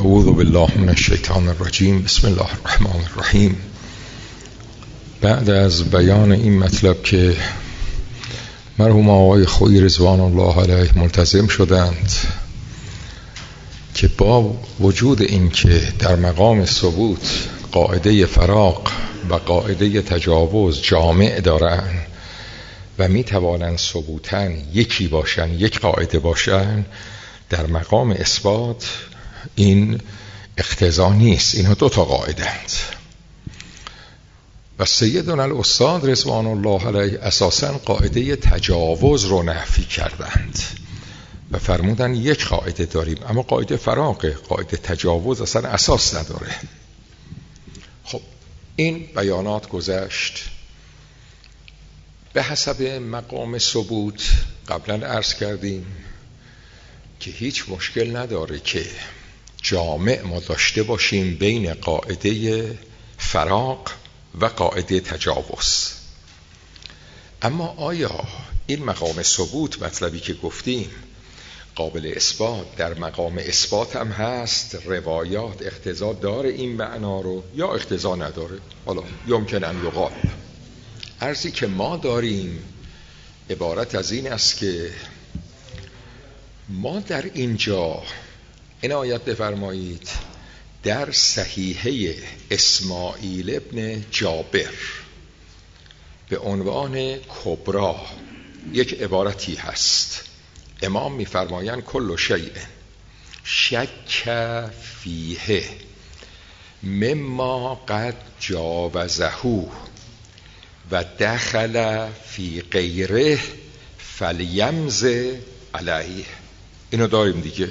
اعوذ بالله من الشیطان الرجیم. بسم الله الرحمن الرحیم. بعد از بیان این مطلب که مرحوم آقای خویی رضوان الله علیه ملتزم شدند که با وجود این که در مقام ثبوت قاعده فراق و قاعده تجاوز جامع دارند و می توانند ثبوتاً یکی باشن، یک قاعده باشن، در مقام اثبات این اقتضا نیست. اینها دو تا قاعده اند و سیدنا الاستاد رضوان الله علیه اساساً قاعده تجاوز رو نفی کردند و فرمودن یک قاعده داریم، اما قاعده فراقه، قاعده تجاوز اصلا اساس نداره. خب این بیانات گذشت. به حسب مقام ثبوت قبلا عرض کردیم که هیچ مشکل نداره که جامع ما داشته باشیم بین قاعده فراق و قاعده تجاوز. اما آیا این مقام ثبوت مطلبی که گفتیم قابل اثبات در مقام اثبات هم هست؟ روایات اقتضا داره این معنا رو یا اقتضا نداره؟ حالا یمکن ان یقال. عرضی که ما داریم عبارت از این است که ما در اینجا عنایت بفرمایید در صحیحه اسماعیل ابن جابر به عنوان کبرا یک عبارتی هست. امام می‌فرمایند کل شیء شک فیه مما قد جاوزه و دخل فی غیره فلیمز علیه. اینو داریم دیگه.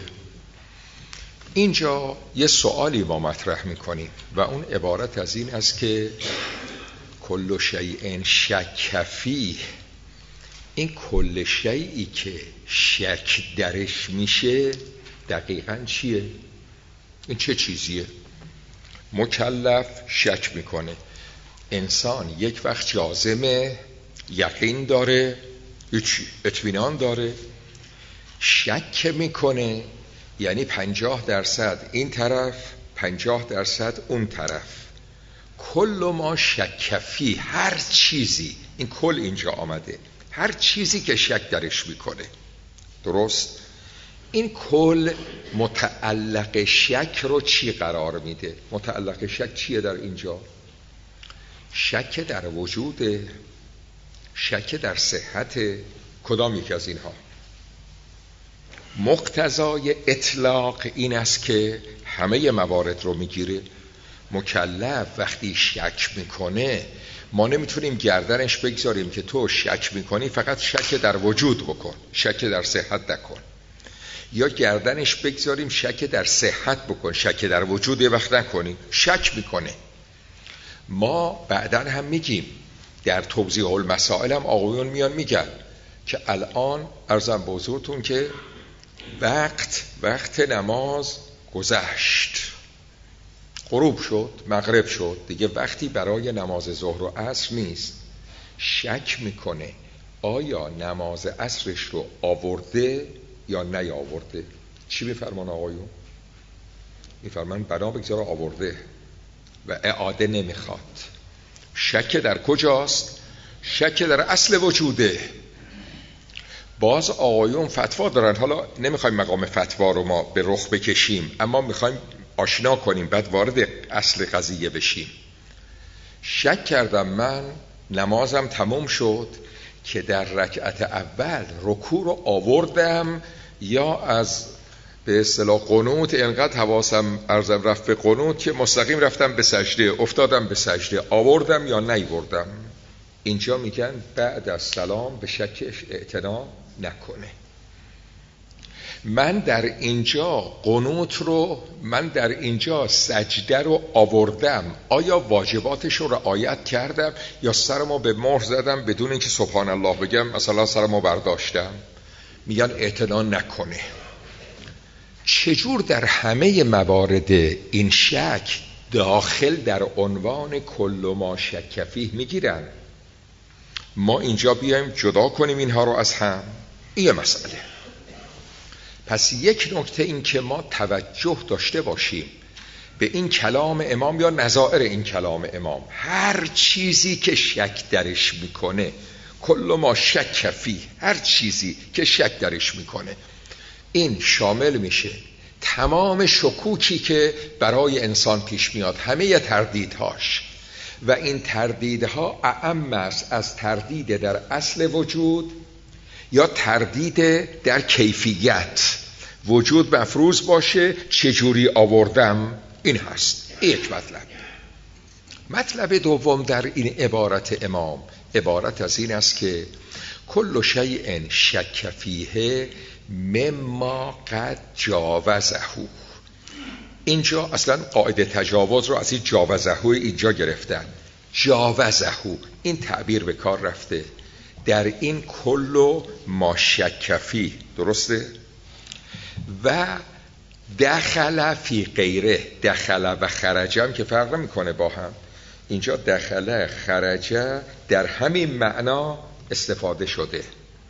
اینجا یه سوالی ما مطرح میکنیم و اون عبارت از این است که کل شیء شک فیه، این کل شیئی که شک درش میشه دقیقاً چیه؟ این چه چیزیه؟ مکلف شک میکنه. انسان یک وقت جازمه یقین داره، اطمینان داره، شک میکنه، یعنی 50% این طرف 50% اون طرف. کل ما شک فی، هر چیزی، این کل اینجا آمده، هر چیزی که شک درش میکنه. درست؟ این کل متعلق شک رو چی قرار میده؟ متعلق شک چیه در اینجا؟ شک در وجود، شک در صحت، کدام یک از اینها؟ مقتضای اطلاق این است که همه موارد رو میگیره. مکلف وقتی شک میکنه ما نمیتونیم گردنش بگذاریم که تو شک میکنی فقط شک در وجود بکن، شک در صحت نکن، یا گردنش بگذاریم شک در صحت بکن، شک در وجود یه وقت نکنیم. شک میکنه. ما بعداً هم میگیم در توضیح المسائل هم آقایون میان میگن که الان عرضم به حضورتون که وقت نماز گذشت، غروب شد، مغرب شد، دیگه وقتی برای نماز ظهر و عصر نیست. شک میکنه آیا نماز عصرش رو آورده یا نیاورده. چی میفرمان آقایون؟ میفرمان بنا بگذاره آورده و اعاده نمیخواد. شک در کجاست؟ شک در اصل وجوده. باز آقایون فتوا دارن. حالا نمیخوایم مقام فتوا رو ما به رخ بکشیم، اما میخوایم آشنا کنیم بعد وارد اصل قضیه بشیم. شک کردم من نمازم تموم شد که در رکعت اول رکوع رو آوردم یا از به اصطلاح قنوت انقدر حواسم ارزم رفت به قنوت که مستقیم رفتم به سجده، افتادم به سجده، آوردم یا نیوردم. اینجا میگن بعد از سلام به شکش اعتنا نکنه. من در اینجا قنوت رو، من در اینجا سجده رو آوردم، آیا واجباتش رو رعایت کردم یا سرمو به مهر زدم بدون اینکه سبحان الله بگم مثلا سرمو برداشتم؟ میگن اعتنا نکنه. چجور در همه موارد این شک داخل در عنوان کل ما شک فیه میگیرن؟ ما اینجا بیایم جدا کنیم اینها رو از هم. این مسئله. پس یک نکته این که ما توجه داشته باشیم به این کلام امام یا نظائر این کلام امام. هر چیزی که شک درش میکنه، کل ما شک فیه، هر چیزی که شک درش میکنه، این شامل میشه تمام شکوکی که برای انسان پیش میاد، همه تردیدهاش. و این تردیدها اعم است از تردید در اصل وجود یا تردید در کیفیت. وجود مفروض باشه، چجوری آوردم، این هست. یک مطلب دوم در این عبارت امام، عبارت از این است که کل شیء شک فیه مما قد جاوزه. اینجا اصلا قاعده تجاوز رو از این جاوزه اینجا گرفتن. جاوزه این تعبیر به کار رفته در این کل ما شک فیه، درسته؟ و دخل فی غیره، دخل و خرجه هم که فرق میکنه با هم. اینجا دخل خرجه در همین معنا استفاده شده.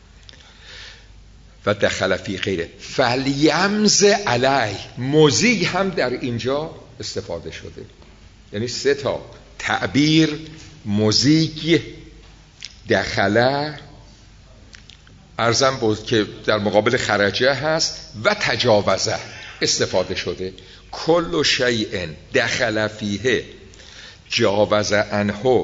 و دخل فی غیره فلیمز علی، مزیج هم در اینجا استفاده شده. یعنی 3 تا تعبیر مزیج دخله ارزم بود که در مقابل خرجه هست و تجاوزه استفاده شده. کل شیء دخل فیه جاوز عنه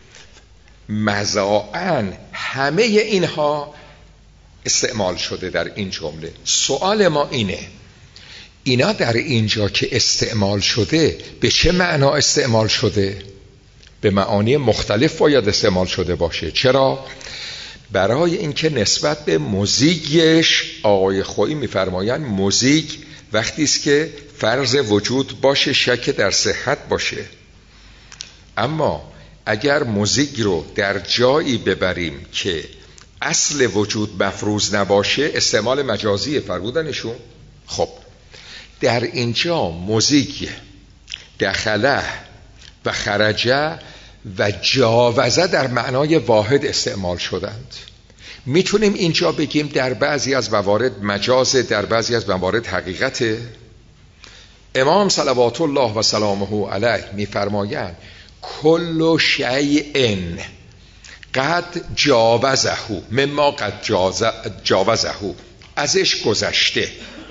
مزاعن، همه اینها استعمال شده در این جمله. سوال ما اینه، اینا در اینجا که استعمال شده به چه معنا استعمال شده؟ به معانی مختلف باید استعمال شده باشه. چرا؟ برای اینکه نسبت به مزیجش آقای خویی میفرمایند مزیج وقتی است که فرض وجود باشه، شک در صحت باشه. اما اگر مزیج رو در جایی ببریم که اصل وجود مفروض نباشه، استعمال مجازی فرمودنشون. خب در اینجا مزیج دخله و خرجه و جاوزه در معنای واحد استعمال شدند. میتونیم اینجا بگیم در بعضی از موارد مجازه، در بعضی از موارد حقیقته. امام صلوات الله و سلامه علیه میفرمایند کل شیء قد جاوزه، مما قد جاوزه، ازش گذشته.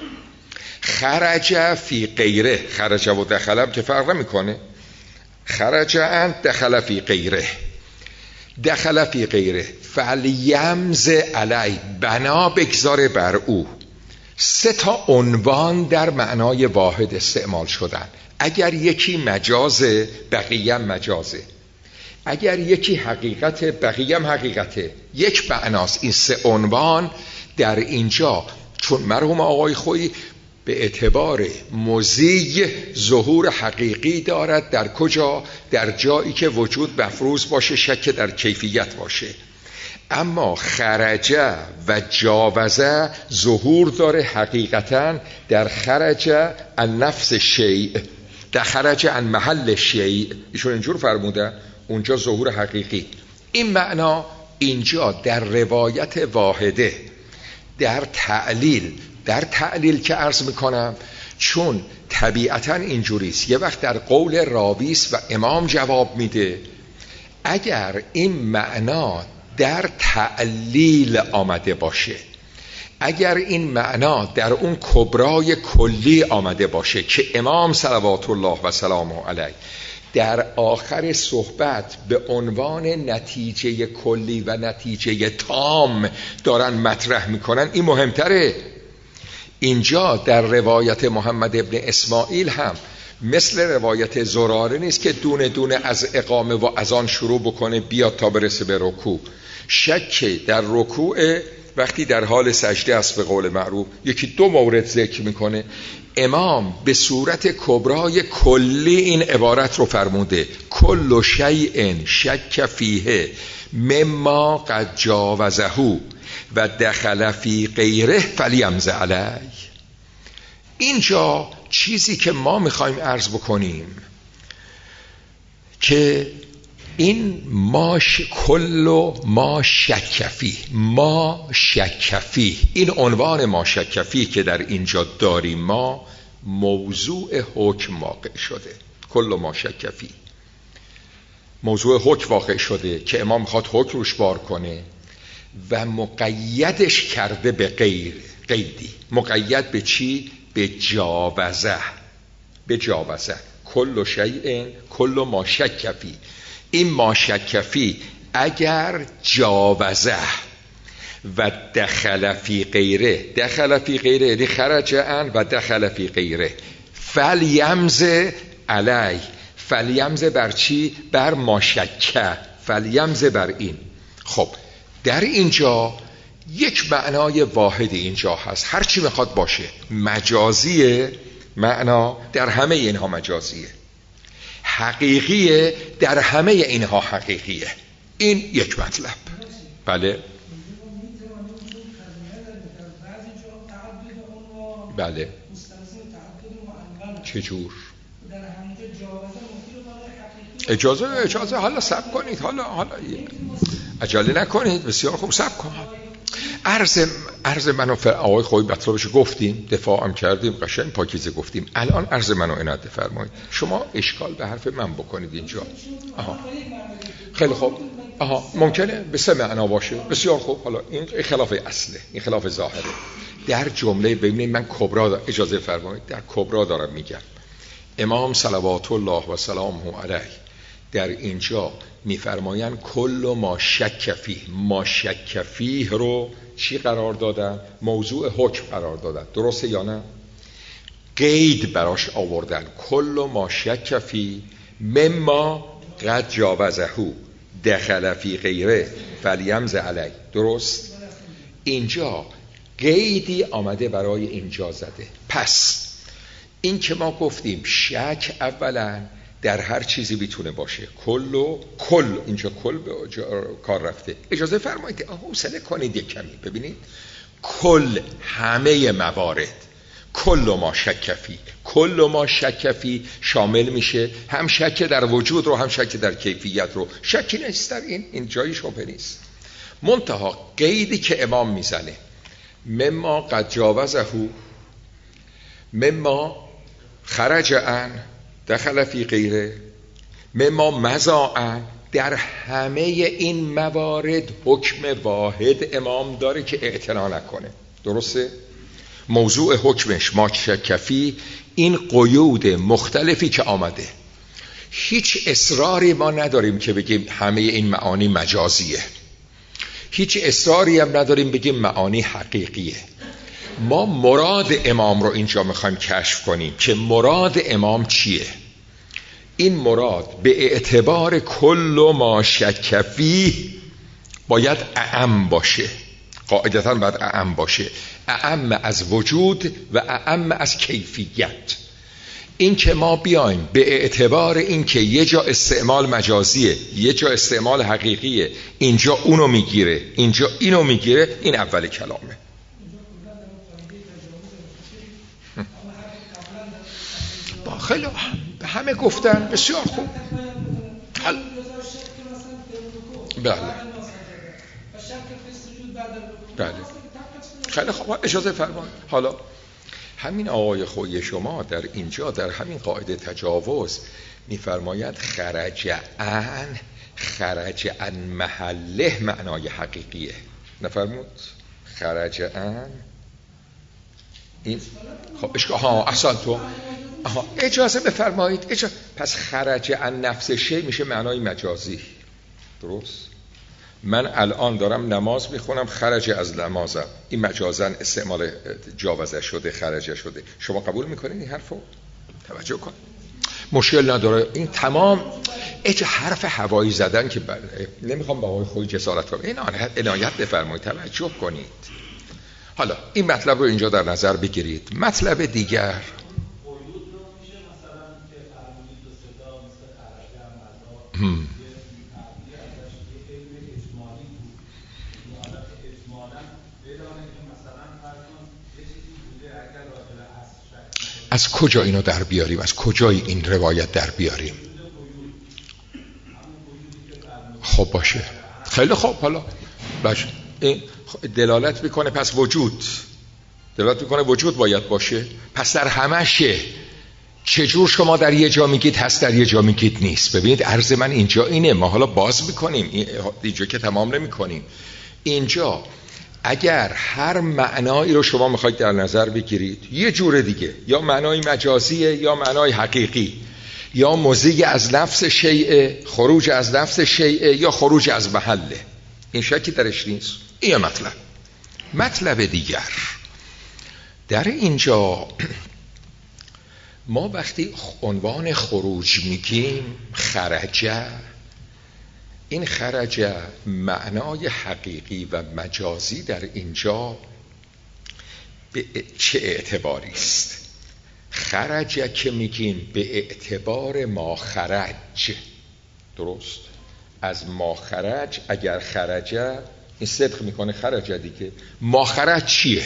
خرج فی غیره، خرج و دخلم که فرق میکنه. خرج ان دخل فی غیره، دخل فی غیره فلیمز علی، بنا بگذاره بر او. 3 تا عنوان در معنای واحد استعمال شدن. اگر یکی مجازه بقیه مجازه، اگر یکی حقیقت بقیه هم حقیقته. یک معناست. این 3 عنوان در اینجا چون مرحوم آقای خویی به اعتبار مزیج ظهور حقیقی دارد. در کجا؟ در جایی که وجود مفروض باشه، شک در کیفیت باشه. اما خرجه و جاوزه ظهور داره حقیقتا در خرجه عن نفس شیء، در خرجه عن محل شیء. ایشون اینجور فرموده، اونجا ظهور حقیقی. این معنا اینجا در روایت واحده. در تعلیل که عرض میکنم، چون طبیعتا اینجوریست، یه وقت در قول راویست و امام جواب میده. اگر این معنا در تعلیل آمده باشه، اگر این معنا در اون کبرای کلی آمده باشه که امام صلوات الله و سلامه علیه در آخر صحبت به عنوان نتیجه کلی و نتیجه تام دارن مطرح میکنن، این مهمتره. اینجا در روایت محمد ابن اسماعیل هم مثل روایت زراره نیست که دونه دونه از اقامه و از آن شروع بکنه بیاد تا برسه به رکوع. شک در رکوع وقتی در حال سجده است به قول معروف، 1-2 مورد ذکر میکنه. امام به صورت کبرای کلی این عبارت رو فرموده کل شیء شک فیه مما قد جاوزه و دخل فی غیره فلیمز علی. اینجا چیزی که ما میخوایم عرض بکنیم که این کل ما شکفی، ما شکفی، این عنوان ما شکفی که در اینجا داریم ما موضوع حکم واقع شده. کل ما شکفی موضوع حکم واقع شده که امام میخواد حکم روش بار کنه و مقیدش کرده به قیدی. مقید به چی؟ به جاوزه. به جاوزه کل شیء کل ما شکفی. این ما شکفی اگر جاوزه و دخل فی غیره، دخل فی غیره یعنی خرج عن و دخل فی غیره، فلیمز علی، فلیمز بر چی؟ بر ما شکه، فلیمز بر این. خب در اینجا یک معنای واحدی اینجا هست، هر چی میخواد باشه مجازیه، معنا در همه اینها مجازیه، حقیقیه در همه اینها حقیقیه. این یک مطلب. بله بله. چجور؟ اجازه حالا صبر کنید، حالا عجله نکنید، بسیار خوب صبر کنید. عرض منو آقای خوبی مطلبش گفتیم، دفاعم کردیم، قشنگ پاکیزه گفتیم. الان عرض منو عنایت فرمایید. شما اشکال به حرف من بکنید اینجا. خیلی خوب. ممکنه به سه معنا باشه. بسیار خوب. حالا این خلاف اصله، این خلاف ظاهره. در جمله ببینید من کبرا اجازه فرمایید، در کبرا دارم میگم. امام صلوات الله و سلامه علیه در اینجا میفرمایند کل ما شک فیه، ما شک فیه رو چی قرار دادن؟ موضوع حکم قرار دادن. درسته یا نه؟ قید براش آوردن. کل ما شک فیه مما قد جاوزه دخل فی غیره فلیمز علی. درست؟ اینجا قیدی آمده برای اینجا زده. پس این که ما گفتیم شک اولا در هر چیزی بیتونه باشه. کل اینجا کل به کار رفته. اجازه فرمایید حوصله کنید یک کمی ببینید. کل همه موارد، کل ما شک فی، کل ما شک فی شامل میشه هم شک در وجود رو هم شک در کیفیت رو. شکی نیست در این جایی شبهه نیست. منتها قیدی که امام میزنه مما قد جاوزه مما خرج عن دخل فی غیره مما مزاعن، در همه این موارد حکم واحد امام داره که اعتنا نکنه. درسته؟ موضوع حکمش ما شک فی، این قیود مختلفی که آمده. هیچ اصراری ما نداریم که بگیم همه این معانی مجازیه، هیچ اصراری هم نداریم بگیم معانی حقیقیه. ما مراد امام رو اینجا میخوایم کشف کنیم که مراد امام چیه. این مراد به اعتبار کل ما شک فیه باید اعم باشه، قاعدتاً باید اعم باشه، اعم از وجود و اعم از کیفیت. این که ما بیایم به اعتبار این که یه جا استعمال مجازیه یه جا استعمال حقیقیه، اینجا اونو میگیره اینجا اینو میگیره، این اول کلامه. خیلی همه گفتن بسیار خوب. بله بله خیلی خوب. اجازه فرمایید. حالا همین آقای خوی شما در اینجا در همین قاعده تجاوز میفرماید خرج عن محله معنای حقیقیه. نفرمود خرج عن این. خب اصلا تو اجازه بفرمایید. پس خرج عن نفس شی میشه معنای مجازی. درست؟ من الان دارم نماز میخونم، خرج از نمازم، این مجازاً استعمال جاوزه شده، خرجه شده. شما قبول میکنید این حرفو؟ توجه کن، مشکل نداره. این تمام حرف هوایی زدن که نمیخوام با آقای خوی جسارت کنم، این عنایت بفرمایید، توجه کنید. حالا این مطلب رو اینجا در نظر بگیرید. مطلب دیگر از کجا اینو در بیاریم؟ از کجای این روایت در بیاریم؟ خب باشه، خیلی خوب. حالا باشه، این دلالت میکنه پس وجود، دلالت میکنه وجود باید باشه، پس در همشه. چجور شما در یه جا میگید هست، در یه جا میگید نیست؟ ببینید عرض من اینجا اینه، ما حالا باز میکنیم، اینجا که تمام نمیکنیم. اینجا اگر هر معنایی رو شما میخواید در نظر بگیرید، یه جور دیگه، یا معنای مجازیه یا معنای حقیقی، یا مزیج از نفس شیء، خروج از نفس شیء، یا خروج از محله، این شکی درش نیست. این مطلب دیگر در اینجا، ما وقتی عنوان خروج میگیم خرجه، این خرجه معنای حقیقی و مجازی در اینجا به چه اعتباری است؟ خرجه که میگیم به اعتبار ما خرج، درست؟ از ما خرج، اگر خرجه این صدق میکنه خرجه دیگه. ما خرج چیه؟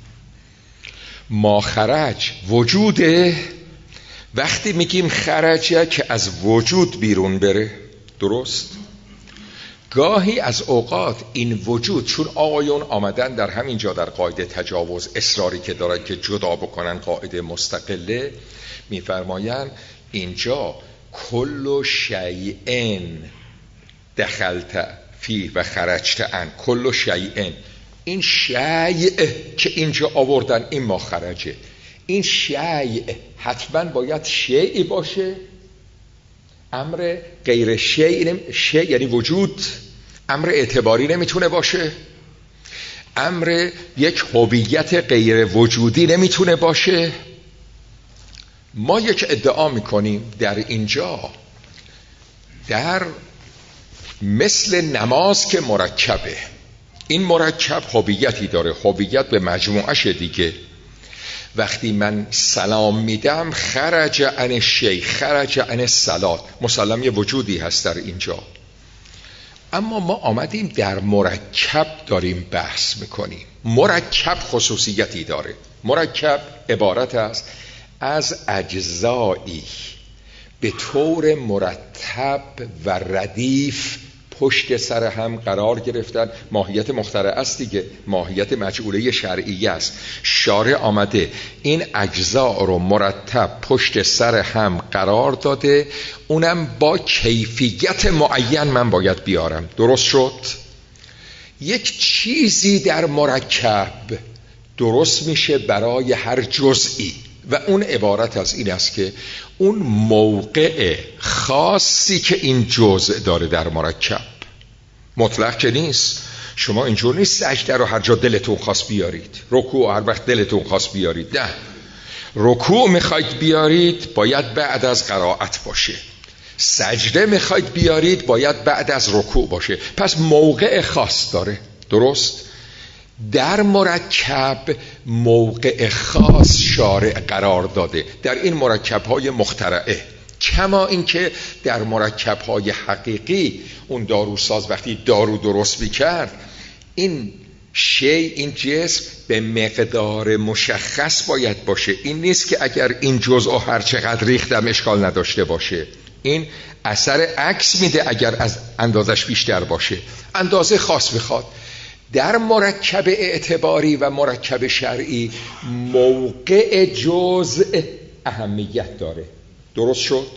ما خرج وجوده. وقتی میگیم خرجه که از وجود بیرون بره، درست؟ گاهی از اوقات این وجود، چون آقایون آمدن در همین جا در قاعده تجاوز اصراری که دارن که جدا بکنن قاعده مستقله، میفرماین اینجا کل شیئن دخلت فی و خرجت عن، کل شیئن، این شیء که اینجا آوردن این ما خرجه. این شیء حتما باید شیئی باشه، امر غیر شیء یعنی وجود، امر اعتباری نمیتونه باشه، امر یک هویت غیر وجودی نمیتونه باشه. ما یک ادعا میکنیم در اینجا، در مثل نماز که مرکبه، این مرکب هویتی داره، هویت به مجموعش دیگه. وقتی من سلام میدم خرج عن شیء، خرج عن الصلات، مسلم یه وجودی هست در اینجا. اما ما آمدیم در مرکب داریم بحث میکنیم. مرکب خصوصیتی داره. مرکب عبارت است از اجزایی به طور مرتب و ردیف پشت سر هم قرار گرفتن. ماهیت مخترع است دیگه، ماهیت مجعوله شرعیه است. شارع آمده این اجزا رو مرتب پشت سر هم قرار داده، اونم با کیفیت معین من باید بیارم. درست شد؟ یک چیزی در مرکب درست میشه برای هر جزئی و اون عبارت از این است که اون موقع خاصی که این جزء داره در مرکب، مطلق که نیست. شما اینجور نیست سجده رو هر جا دلتون خواست بیارید، رکوع هر وقت دلتون خواست بیارید. نه، رکوع میخواید بیارید باید بعد از قرائت باشه، سجده میخواید بیارید باید بعد از رکوع باشه. پس موقع خاص داره. درست؟ در مرکب موقع خاص شارع قرار داده در این مرکب‌های مخترعه، کما اینکه در مرکب‌های حقیقی اون داروساز وقتی دارو درست می‌کرد، این شی، این جسم به مقدار مشخص باید باشه. این نیست که اگر این جزء هر چقدر ریختم اشکال نداشته باشه. این اثر عکس میده اگر از اندازش بیشتر باشه، اندازه خاص بخواد. در مرکب اعتباری و مرکب شرعی موقع جزء اهمیت داره. درست شد؟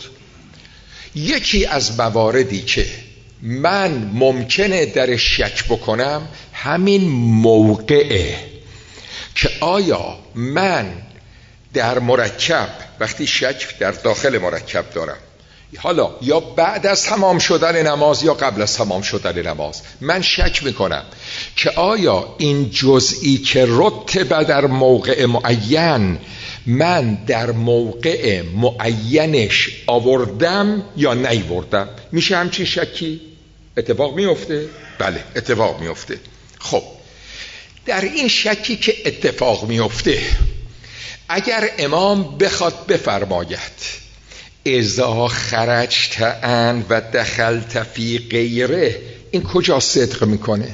یکی از مواردی که من ممکنه در شک بکنم همین موقعه که آیا من در مرکب وقتی شک در داخل مرکب دارم، حالا یا بعد از تمام شدن نماز یا قبل از تمام شدن نماز، من شک میکنم که آیا این جزئی که رتبه در موقع معین من در موقع معینش آوردم یا نیوردم. میشه همچین شکی؟ اتفاق میفته؟ بله اتفاق میفته. خب در این شکی که اتفاق میفته، اگر امام بخواد بفرماید اذا خرجت عن و دخلت فی غیره، این کجا صدق میکنه؟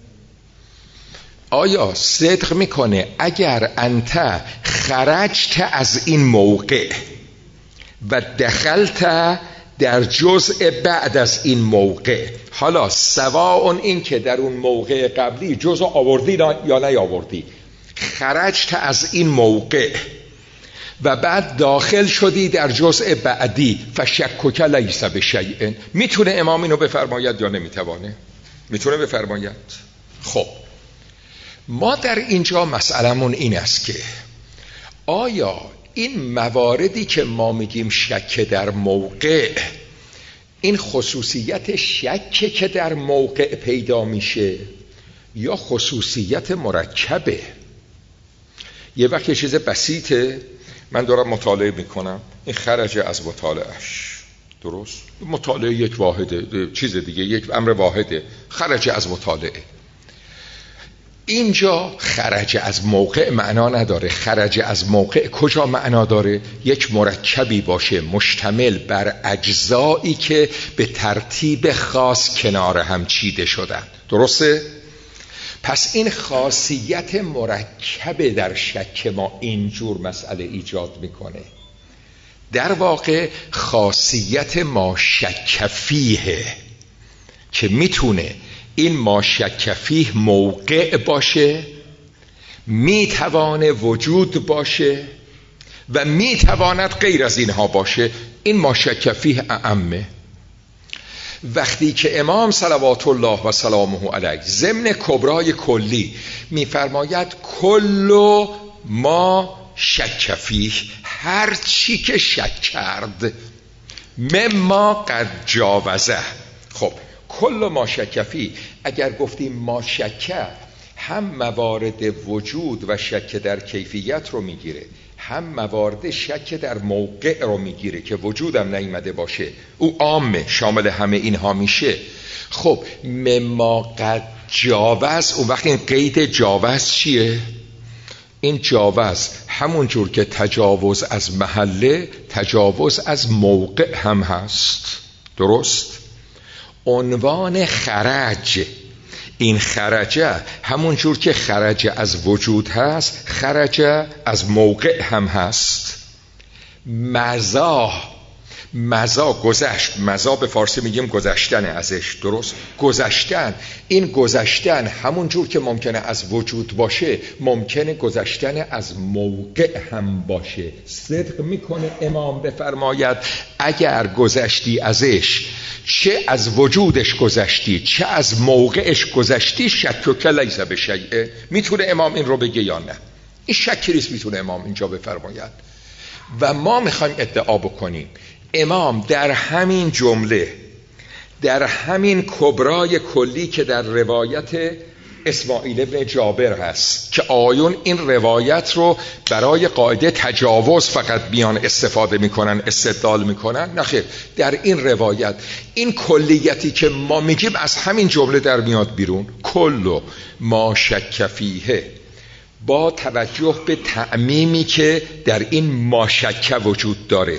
آیا صدق میکنه اگر انت خرجت از این موقع و دخلت در جزء بعد از این موقع. حالا سواء این که در اون موقع قبلی جزء آوردی یا نیاوردی، خرجت از این موقع و بعد داخل شدی در جزء بعدی، فشکک لیس بشیء. میتونه امام اینو بفرماید یا نمیتوانه؟ میتونه بفرماید. خب ما در اینجا مسئلمون این است که آیا این مواردی که ما میگیم شک در موقع، این خصوصیت شک که در موقع پیدا میشه یا خصوصیت مرکبه؟ یه وقت یه چیز بسیطه، من دارم مطالعه میکنم، این خرج از مطالعهش، درست؟ مطالعه یک واحده، چیز دیگه یک امر واحده، خرج از مطالعه. اینجا خرج از موقع معنا نداره. خرج از موقع کجا معنا داره؟ یک مرکبی باشه مشتمل بر اجزایی که به ترتیب خاص کنار هم چیده شدن، درسته؟ پس این خاصیت مرکب در شک ما اینجور مسئله ایجاد میکنه. در واقع خاصیت ما شک فیه که میتونه این ما شک فیه موقع باشه، میتوانه وجود باشه و میتواند غیر از اینها باشه. این ما شک فیه اعمه. وقتی که امام صلوات الله و سلامه علیه ضمن کبرای کلی میفرماید کل ما شک فیه، هر چی که شک کرد، مما قد جاوزه. خب کل ما شک فیه، اگر گفتیم ما شک، هم موارد وجود و شک در کیفیت رو میگیره، هم موارد شک در موقع رو میگیره که وجودم نیامده باشه، او عامه شامل همه اینها میشه. خب مما قد جاوز، اون وقت این قید جاوز چیه؟ این جاوز همون جور که تجاوز از محله، تجاوز از موقع هم هست، درست؟ عنوان خرج، این خرجه همون جور که خرج از وجود هست، خرج از موقع هم هست. مزا گذشت، مزا به فارسی میگیم گذشتن ازش، درست؟ گذشتن، این گذشتن همون جور که ممکنه از وجود باشه، ممکنه گذشتن از موقع هم باشه. صدق میکنه امام بفرماید اگر گذشتی ازش، چه از وجودش گذشتی چه از موقعش گذشتی، شکک لیس بشیء. میتونه امام این رو بگه یا نه؟ این شکی نیست، میتونه امام اینجا بفرماید. و ما میخوایم ادعا بکنیم امام در همین جمله، در همین کبرای کلی که در روایت اسماعیل ابن جابر هست که آیون این روایت رو برای قاعده تجاوز فقط بیان استفاده میکنن، استدلال میکنن، نخیر، در این روایت این کلیتی که ما میگیم از همین جمله در میاد بیرون. کل ما شک فیه، با توجه به تعمیمی که در این ما شک وجود داره،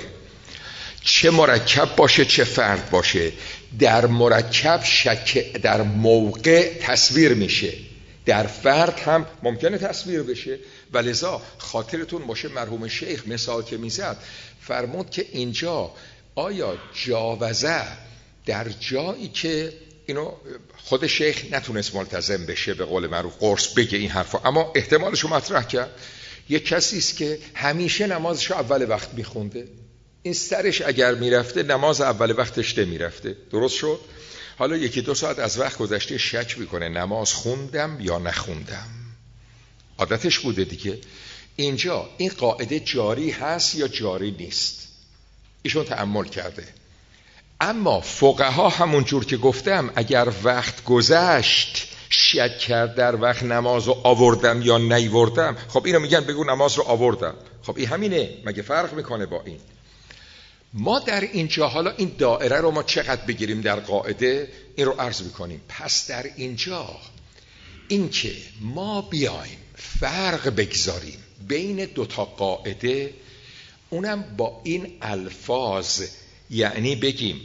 چه مرکب باشه چه فرد باشه، در مرکب شک در موقع تصویر میشه، در فرد هم ممکنه تصویر بشه. ولذا خاطرتون باشه مرحوم شیخ مثال که میزد فرمود که اینجا آیا جاوزه در جایی که اینو خود شیخ نتونست ملتزم بشه، به قول معروف قرص بگه این حرفا، اما احتمالشو مطرح کرد. یک کسی است که همیشه نمازشو اول وقت میخونده، این سرش اگر میرفته نماز اول وقتش نمیرفته، درست شد؟ حالا یکی دو ساعت از وقت گذشته شک میکنه نماز خوندم یا نخوندم، عادتش بوده دیگه. اینجا این قاعده جاری هست یا جاری نیست؟ ایشون تأمل کرده. اما فقها همون جور که گفتم اگر وقت گذشت شک کرد در وقت نماز رو آوردم یا نیوردم، خب اینو میگن بگو نماز رو آوردم. خب این همینه، مگه فرق میکنه با این؟ ما در اینجا حالا این دائره رو ما چقدر بگیریم در قاعده، این رو عرض میکنیم. پس در اینجا این که ما بیایم فرق بگذاریم بین دوتا قاعده، اونم با این الفاظ، یعنی بگیم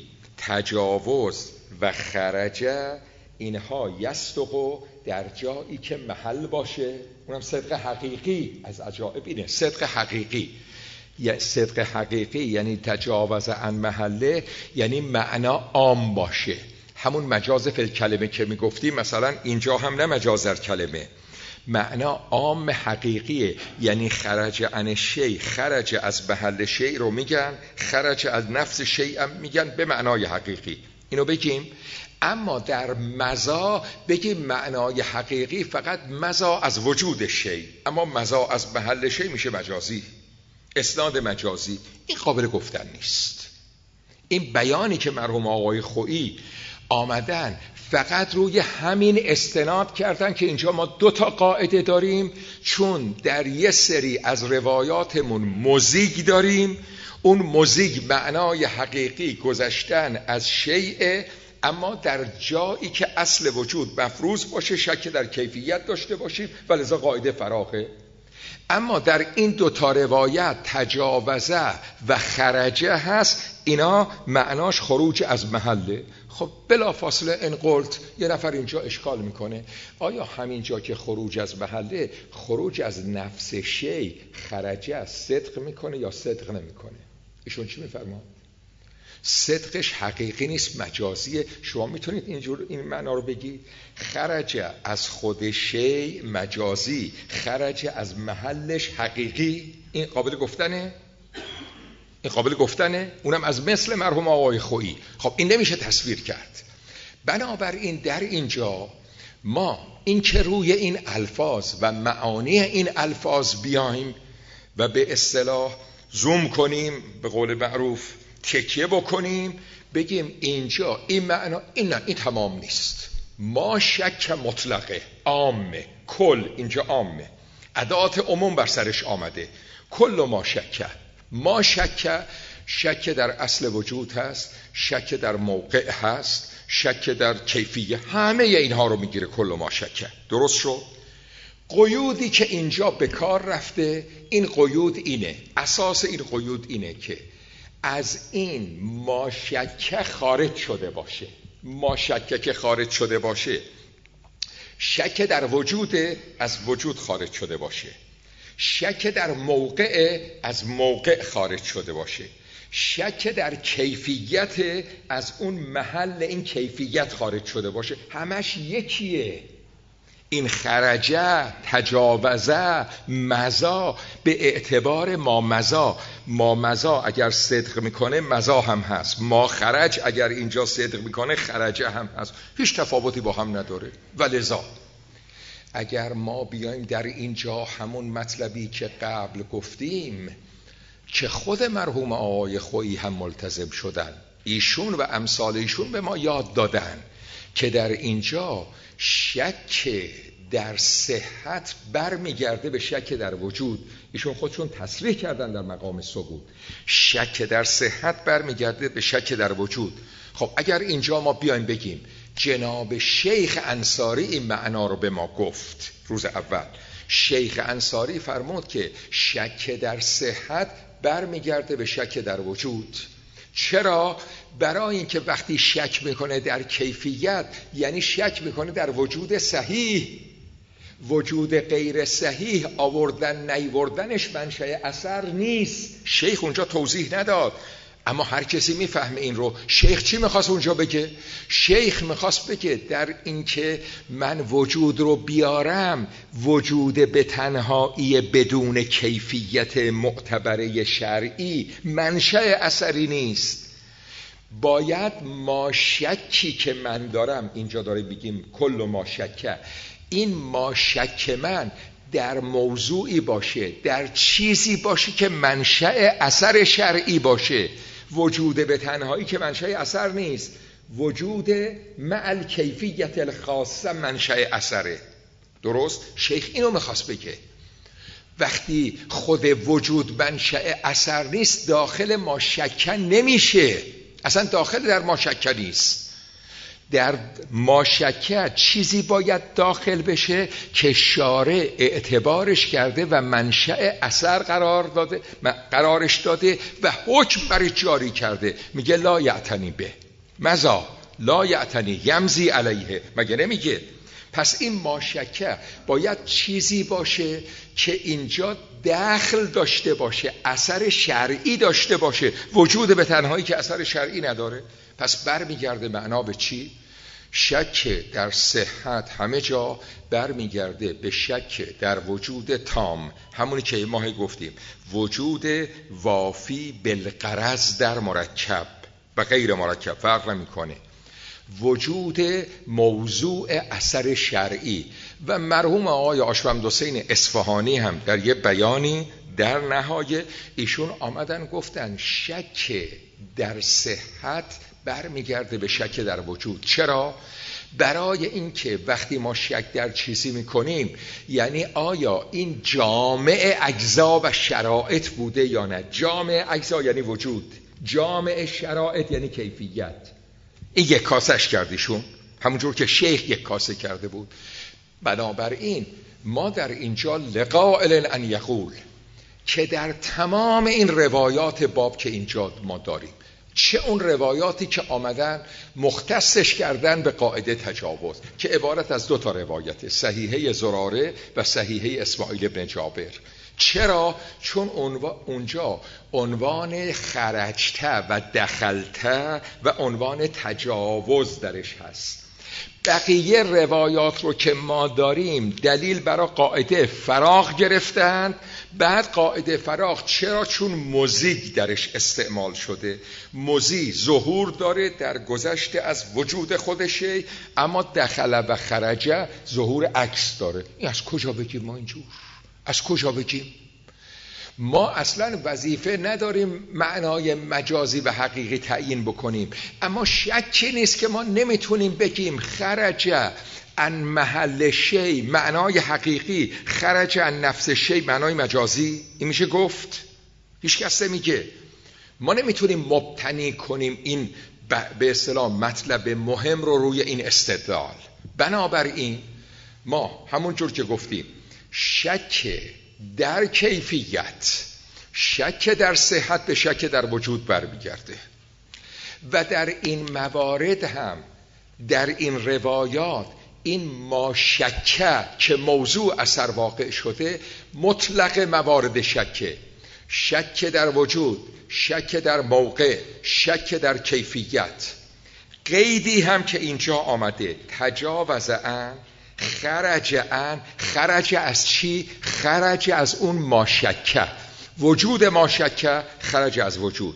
تجاوز و خرجه اینها یصدق در جایی که محل باشه، اونم صدق حقیقی. از عجائب اینه صدق حقیقی، یا صدق حقیقی یعنی تجاوز عن محله، یعنی معنا عام باشه. همون مجاز فی الکلمه که میگفتیم، مثلا اینجا هم نه مجاز در کلمه، معنا عام حقیقیه، یعنی خرج عن شیء، خرج از محل شیء رو میگن، خرج از نفس شیء هم میگن به معنای حقیقی. اینو بگیم. اما در مزا بگیم معنای حقیقی فقط مزا از وجود شیء، اما مزا از محل شیء میشه مجازی، اسناد مجازی. این قابل گفتن نیست. این بیانی که مرحوم آقای خویی آمدن فقط روی همین استناد کردن که اینجا ما 2 قاعده داریم، چون در یه سری از روایاتمون مزیگ داریم، اون مزیگ معنای حقیقی گذشتن از شیء، اما در جایی که اصل وجود مفروض باشه شک در کیفیت داشته باشیم و لذا قاعده فراغه. اما در این 2 روایت تجاوزه و خرجه هست، اینا معناش خروج از محله. خب بلا فاصله ان قلت یه نفر اینجا اشکال میکنه، آیا همینجا که خروج از محله، خروج از نفس شی خرجه صدق میکنه یا صدق نمیکنه؟ ایشون چی میفرمان؟ صدقش حقیقی نیست، مجازیه. شما میتونید اینجور این معنا رو بگید، خرج از خود شی مجازی، خرج از محلش حقیقی. این قابل گفتنه؟ این قابل گفتنه؟ اونم از مثل مرحوم آقای خویی. خب این نمیشه تصویر کرد. بنابراین در اینجا ما این که روی این الفاظ و معانی این الفاظ بیایم و به اصطلاح زوم کنیم، به قول معروف تکیه بکنیم، بگیم اینجا این معنا این تمام نیست. ما شک مطلقه، عامه، کل، اینجا عامه، ادات عموم بر سرش آمده. کل ما شک، ما شک در اصل وجود هست، شک در موقع هست، شک در کیفیت، همه اینها رو میگیره کل ما شک. درست شد؟ قیودی که اینجا به کار رفته، این قیود اینه، اساس این قیود اینه که از این ما شک خارج شده باشه. ما شک که خارج شده باشه، شک در وجود از وجود خارج شده باشه، شک در موقع از موقع خارج شده باشه، شک در کیفیت از اون محل این کیفیت خارج شده باشه. همش یکیه. این خرجه، تجاوزه، مزا به اعتبار ما مزا اگر صدق میکنه مزا هم هست، ما خرج اگر اینجا صدق میکنه خرجه هم هست، هیچ تفاوتی با هم نداره. ولذا اگر ما بیایم در اینجا همون مطلبی که قبل گفتیم که خود مرحوم آقای خویی هم ملتزم شدن، ایشون و امثال ایشون به ما یاد دادن که در اینجا شک در صحت برمیگرده به شک در وجود. ایشون خودشون تصریح کردن در مقام ثبوت، شک در صحت برمیگرده به شک در وجود. خب اگر اینجا ما بیایم بگیم جناب شیخ انصاری این معنا رو به ما گفت، روز اول شیخ انصاری فرمود که شک در صحت برمیگرده به شک در وجود. چرا؟ برای اینکه وقتی شک میکنه در کیفیت یعنی شک میکنه در وجود صحیح. وجود غیر صحیح آوردن نیوردنش منشأ اثر نیست. شیخ اونجا توضیح نداد، اما هر کسی میفهمه این رو. شیخ چی میخواست اونجا بگه؟ شیخ میخواست بگه در اینکه من وجود رو بیارم، وجود به تنهایی بدون کیفیت معتبره شرعی منشأ اثری نیست. باید ما شکی که من دارم، اینجا داره بگیم کل ما شکه، این ما شک من در موضوعی باشه، در چیزی باشه که منشأ اثر شرعی باشه. وجود به تنهایی که منشأ اثر نیست، وجود مع الکیفیت الخاصه منشأ اثره. درست؟ شیخ اینو میخواست بگه. وقتی خود وجود منشأ اثر نیست، داخل ما شک نمیشه، اصلا داخل در ما شک نیست. در ما شک چیزی باید داخل بشه که شارع اعتبارش کرده و منشأ اثر قرارش داده و حکم برای جاری کرده. میگه لا یعتنی به مزا، لا یعتنی یمزی علیه. مگه نمیگه پس این ماشکه باید چیزی باشه که اینجا دخل داشته باشه، اثر شرعی داشته باشه. وجود به تنهایی که اثر شرعی نداره، پس برمیگرده معنا به چی؟ شک در صحت همه جا برمیگرده به شک در وجود تام، همونی که ما گفتیم وجود وافی بالغرض در مرکب و غیر مرکب فرق نمیکنه، وجود موضوع اثر شرعی. و مرحوم آقای آشوند حسین اصفهانی هم در یه بیانی در نهایه ایشون آمدن گفتن شک در صحت برمیگرده به شک در وجود. چرا؟ برای اینکه وقتی ما شک در چیزی میکنیم یعنی آیا این جامع اجزا و شرایط بوده یا نه. جامع اجزا یعنی وجود، جامع شرایط یعنی کیفیت. این یک کاسش کردیشون، همونجور که شیخ یک کاسه کرده بود. بنابراین ما در اینجا لقائل ان یقول که در تمام این روایات باب که اینجا ما داریم، چه اون روایاتی که آمدن مختصش کردن به قاعده تجاوز که عبارت از 2 روایت، صحیحه زراره و صحیحه اسماعیل بن جابر. چرا؟ چون اونجا عنوان خرجته و دخلته و عنوان تجاوز درش هست. بقیه روایات رو که ما داریم دلیل برای قاعده فراغ گرفتند. بعد قاعده فراغ چرا؟ چون مزید درش استعمال شده. مزید ظهور داره در گذشته از وجود خودشه، اما دخل و خرجه ظهور عکس داره. این از کجا بگیم ما اینجور؟ از کجا بگیم؟ ما اصلا وظیفه نداریم معنای مجازی و حقیقی تعیین بکنیم، اما شکی نیست که ما نمیتونیم بگیم خرج عن محل شی معنای حقیقی، خرج عن نفس شی معنای مجازی. این میشه گفت؟ هیچ کس نمیگه. ما نمیتونیم مبتنی کنیم این به اصطلاح مطلب مهم رو روی این استدلال. بنابراین ما همون جور که گفتیم شک در کیفیت، شک در صحت به شک در وجود برمیگرده. و در این موارد هم در این روایات این ما شکه که موضوع اثر واقع شده مطلق موارد شکه، شک در وجود، شک در موقع، شک در کیفیت. قیدی هم که اینجا آمده تجاوز عن، خرج عن. خرج از چی؟ خرج از اون ماشکه، وجود ماشکه خرج از وجود،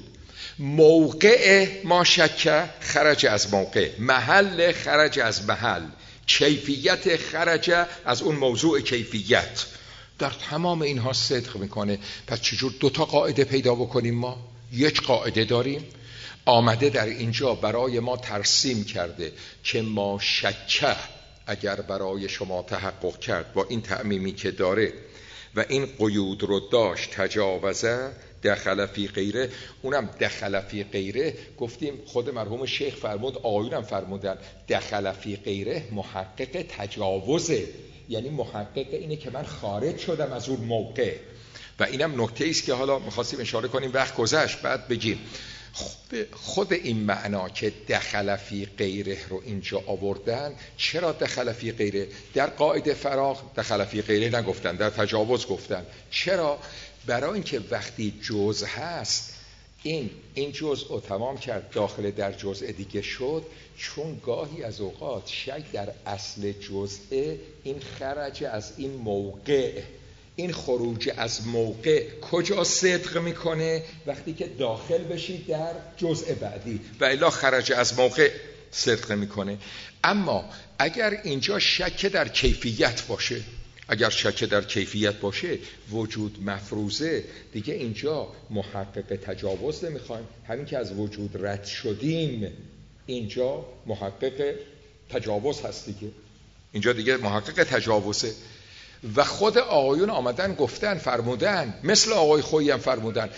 موقع ماشکه خرج از موقع، محل خرج از محل، کیفیت خرج از اون موضوع کیفیت. در تمام اینها صدق میکنه. پس چجور 2 قاعده پیدا بکنیم؟ ما یک قاعده داریم آمده در اینجا برای ما ترسیم کرده که ماشکه اگر برای شما تحقق کرد با این تعمیمی که داره و این قیود رو داشت، تجاوزه دخل فی غیره، اونم دخل فی غیره گفتیم خود مرحوم شیخ فرمود، آیونم فرمودن دخل فی غیره محقق تجاوزه، یعنی محقق اینه که من خارج شدم از اون موقع. و اینم نکته ایست که حالا می‌خواستیم اشاره کنیم، وقت گذشت بعد بگیم. خود این معنا که دخل فی غیره رو اینجا آوردن، چرا دخل فی غیره؟ در قاعده فراغ دخل فی غیره نگفتن، در تجاوز گفتن. چرا؟ برای اینکه وقتی جزء هست این جزء رو تمام کرد داخل در جزء دیگه شد، چون گاهی از اوقات شک در اصل جزء این خرج از این موقع، این خروج از موقع کجا صدق میکنه؟ وقتی که داخل بشید در جزء بعدی، و الا خرج از موقع صدق میکنه. اما اگر اینجا شک در کیفیت باشه، اگر شک در کیفیت باشه وجود مفروضه دیگه، اینجا محقق تجاوز نمیخوایم. همین که از وجود رد شدیم اینجا محقق تجاوز هست دیگه، اینجا دیگه محقق تجاوزه. و خود آقایون آمدن گفتن فرمودن، مثل آقای خویی هم فرمودن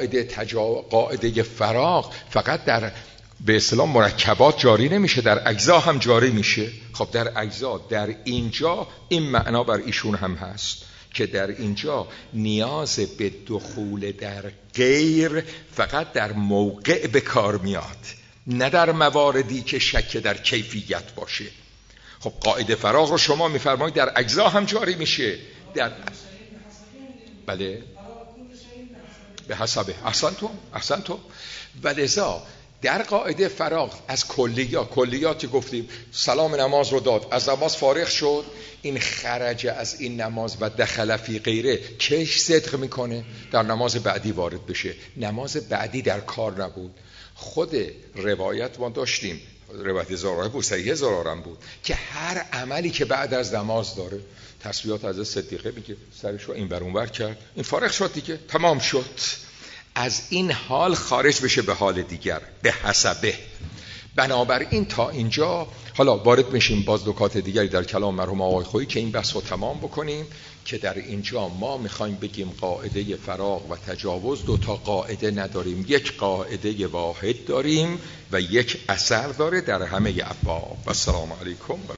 قاعده فراغ فقط در به اصطلاح مرکبات جاری نمیشه، در اجزا هم جاری میشه. خب در اجزا در اینجا این معنا بر ایشون هم هست که در اینجا نیاز به دخول در غیر فقط در موقع به کار میاد، نه در مواردی که شک در کیفیت باشه. خب قاعده فراغ رو شما میفرمایید در اجزا هم جاری میشه. در بله به حسبه. احسنتم. ولذا در قاعده فراغ از کلیات گفتیم سلام نماز رو داد، از نماز فارغ شد، این خرج از این نماز و دخل فی غیره چش صدق میکنه در نماز بعدی وارد بشه. نماز بعدی در کار نبود. خود روایت ما داشتیم، روایت زراره بود، صحیح زراره بود که هر عملی که بعد از نماز داره، تسبیحات از صدیقه میگه سرشو این بر اون ور کرد، این فارغ شد دیگه، تمام شد، از این حال خارج بشه به حال دیگر، به حسبه. بنابراین تا اینجا حالا وارد میشیم باز نکات دیگری در کلام مرحوم آقای خویی که این بحث رو تمام بکنیم، که در اینجا ما میخوایم بگیم قاعده فراغ و تجاوز دو تا قاعده نداریم، یک قاعده واحد داریم و یک اثر داره در همه ابواب. و السلام علیکم.